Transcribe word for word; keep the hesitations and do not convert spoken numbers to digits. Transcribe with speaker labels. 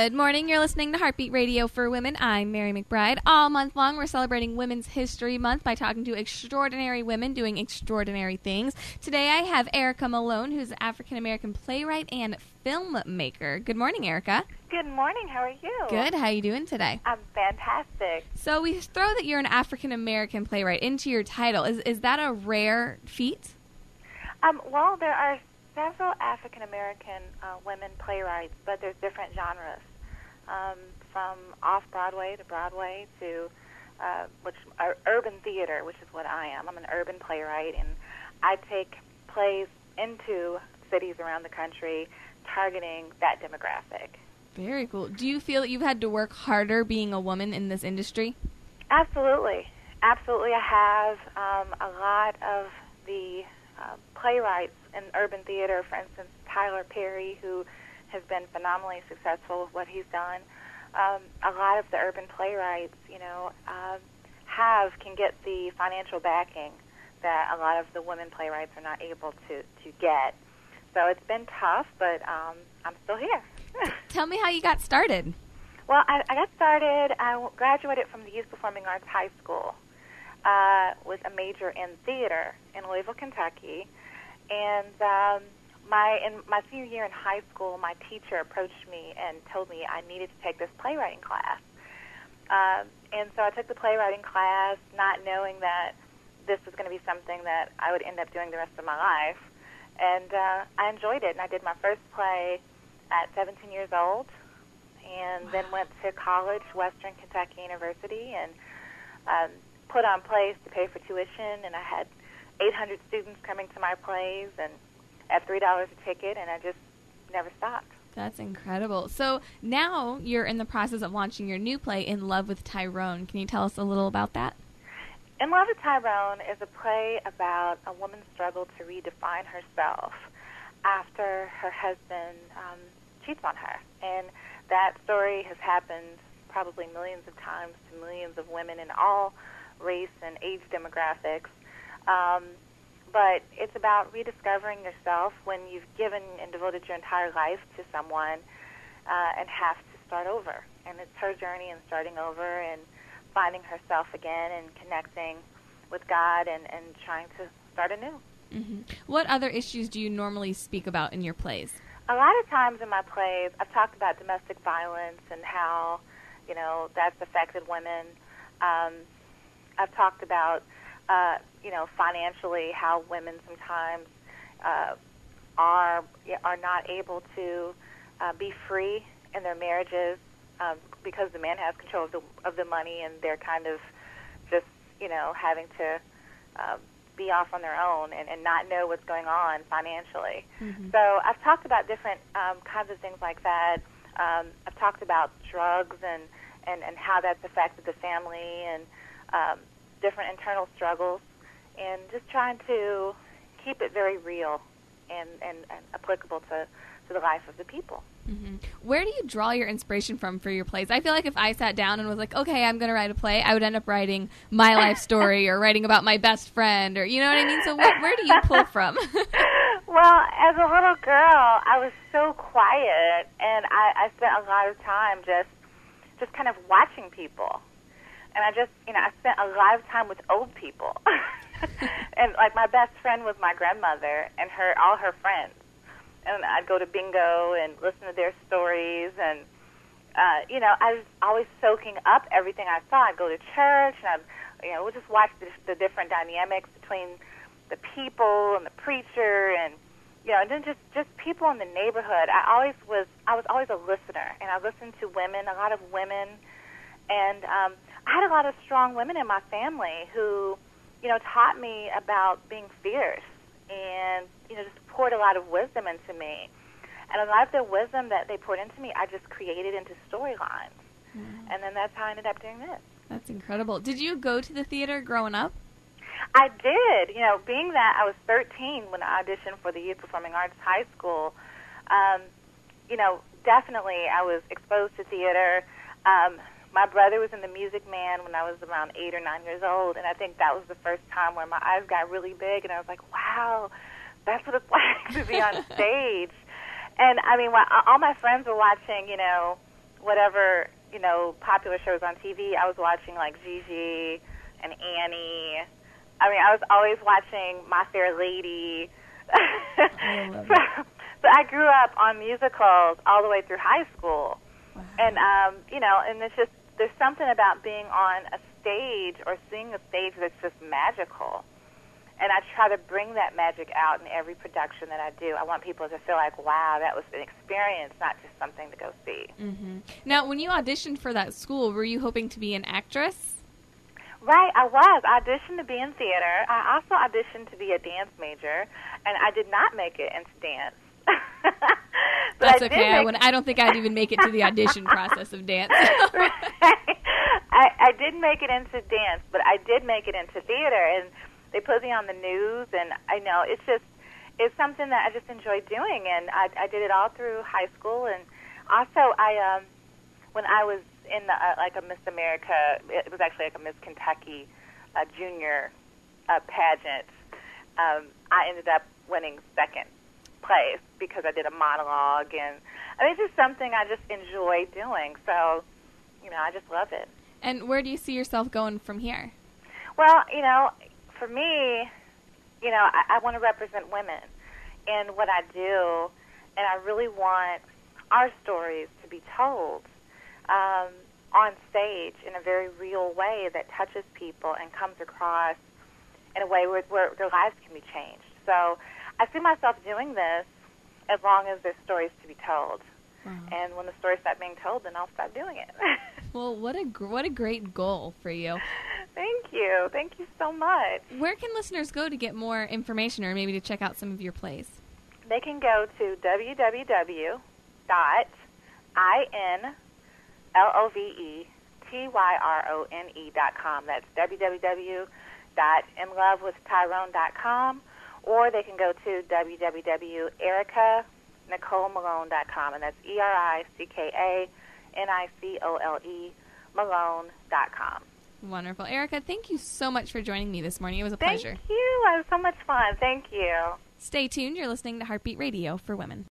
Speaker 1: Good morning. You're listening to Heartbeat Radio for Women. I'm Mary McBride. All month long, we're celebrating Women's History Month by talking to extraordinary women doing extraordinary things. Today, I have Erica Malone, who's an African-American playwright and filmmaker. Good morning, Erica.
Speaker 2: Good morning. How are you?
Speaker 1: Good. How are you doing today?
Speaker 2: I'm fantastic.
Speaker 1: So we throw that you're an African-American playwright into your title. Is is that a rare feat?
Speaker 2: Um, well, there are several African-American uh, women playwrights, but there's different genres, um, from off-Broadway to Broadway to uh, which uh, urban theater, which is what I am. I'm an urban playwright, and I take plays into cities around the country targeting that demographic.
Speaker 1: Very cool. Do you feel that you've had to work harder being a woman in this industry?
Speaker 2: Absolutely. Absolutely, I have. Um, a lot of the uh, playwrights in urban theater, for instance, Tyler Perry, who has been phenomenally successful with what he's done. Um, a lot of the urban playwrights, you know, uh, have, can get the financial backing that a lot of the women playwrights are not able to, to get. So it's been tough, but um, I'm still here.
Speaker 1: Tell me how you got started.
Speaker 2: Well, I, I got started, I graduated from the Youth Performing Arts High School uh, with a major in theater in Louisville, Kentucky. And um, my in my senior year in high school, my teacher approached me and told me I needed to take this playwriting class. Um, and so I took the playwriting class, not knowing that this was going to be something that I would end up doing the rest of my life. And uh, I enjoyed it, and I did my first play at seventeen years old, and then went to college, Western Kentucky University, and um, put on plays to pay for tuition, and I had eight hundred students coming to my plays, and at three dollars a ticket, and I just never stopped.
Speaker 1: That's incredible. So now you're in the process of launching your new play, In Love with Tyrone. Can you tell us a little about that?
Speaker 2: In Love with Tyrone is a play about a woman's struggle to redefine herself after her husband um, cheats on her. And that story has happened probably millions of times to millions of women in all race and age demographics. Um, but it's about rediscovering yourself when you've given and devoted your entire life to someone uh, and have to start over. And it's her journey in starting over and finding herself again and connecting with God and, and trying to start anew.
Speaker 1: Mm-hmm. What other issues do you normally speak about in your plays?
Speaker 2: A lot of times in my plays, I've talked about domestic violence and how, you know, that's affected women. Um, I've talked about, uh, you know, financially how women sometimes uh, are are not able to uh, be free in their marriages um, because the man has control of the of the money, and they're kind of just, you know, having to uh, be off on their own and, and not know what's going on financially. Mm-hmm. So I've talked about different um, kinds of things like that. Um, I've talked about drugs and, and, and how that's affected the family and um, different internal struggles, and just trying to keep it very real and, and, and applicable to, to the life of the people.
Speaker 1: Mm-hmm. Where do you draw your inspiration from for your plays? I feel like if I sat down and was like, okay, I'm going to write a play, I would end up writing my life story or writing about my best friend, or, you know what I mean? So where, where do you pull from?
Speaker 2: Well, as a little girl, I was so quiet, and I, I spent a lot of time just just kind of watching people. And I just, you know, I spent a lot of time with old people. And, like, my best friend was my grandmother and her all her friends. And I'd go to bingo and listen to their stories, and, uh, you know, I was always soaking up everything I saw. I'd go to church, and I'd, you know, we'd just watch the, the different dynamics between the people and the preacher, and, you know, and then just, just people in the neighborhood. I always was, I was always a listener, and I listened to women, a lot of women, and um, I had a lot of strong women in my family who, you know, taught me about being fierce and, you know, just poured a lot of wisdom into me. And a lot of the wisdom that they poured into me, I just created into storylines. Mm-hmm. And then that's how I ended up doing this.
Speaker 1: That's incredible. Did you go to the theater growing up?
Speaker 2: I did. You know, being that I was thirteen when I auditioned for the Youth Performing Arts High School, um, you know, definitely I was exposed to theater. Um, my brother was in the Music Man when I was around eight or nine years old, and I think that was the first time where my eyes got really big, and I was like, wow, that's what it's like to be on stage. And, I mean, while all my friends were watching, you know, whatever, you know, popular shows on T V. I was watching, like, Gigi and Annie. I mean, I was always watching My Fair Lady.
Speaker 1: I love
Speaker 2: so,
Speaker 1: it.
Speaker 2: so I grew up on musicals all the way through high school.
Speaker 1: Wow.
Speaker 2: And, um, you know, and it's just, there's something about being on a stage or seeing a stage that's just magical. And I try to bring that magic out in every production that I do. I want people to feel like, wow, that was an experience, not just something to go see.
Speaker 1: Mm-hmm. Now, when you auditioned for that school, were you hoping to be an actress?
Speaker 2: Right, I was. I auditioned to be in theater. I also auditioned to be a dance major, and I did not make it into dance. But
Speaker 1: That's
Speaker 2: I
Speaker 1: okay.
Speaker 2: did
Speaker 1: I,
Speaker 2: make
Speaker 1: would, I don't think I'd even make it to the audition process of dance.
Speaker 2: Right. I, I did make it into dance, but I did make it into theater, and they put me on the news, and I know it's just, it's something that I just enjoy doing, and I, I did it all through high school, and also I, um, when I was in the, uh, like a Miss America, it was actually like a Miss Kentucky uh, junior uh, pageant, um, I ended up winning second place because I did a monologue, and I mean, it's just something I just enjoy doing, so, you know, I just love it.
Speaker 1: And where do you see yourself going from here?
Speaker 2: Well, you know, for me, you know, I, I want to represent women in what I do, and I really want our stories to be told um, on stage in a very real way that touches people and comes across in a way where, where their lives can be changed. So I see myself doing this as long as there's stories to be told.
Speaker 1: Wow.
Speaker 2: And when the stories start being told, then I'll stop doing it.
Speaker 1: Well, what a gr- what a great goal for you.
Speaker 2: Thank you. Thank you so much.
Speaker 1: Where can listeners go to get more information or maybe to check out some of your plays?
Speaker 2: They can go to w w w dot i n l o v e t y r o n e dot com. That's w w w dot in love with tyrone dot com, or they can go to w w w dot erica nicole malone dot com, and that's E R I C K A N I C O L E Malone dot com.
Speaker 1: Wonderful. Erica, thank you so much for joining me this morning. It was a
Speaker 2: Thank
Speaker 1: pleasure.
Speaker 2: you. It was so much fun. Thank you.
Speaker 1: Stay tuned. You're listening to Heartbeat Radio for Women.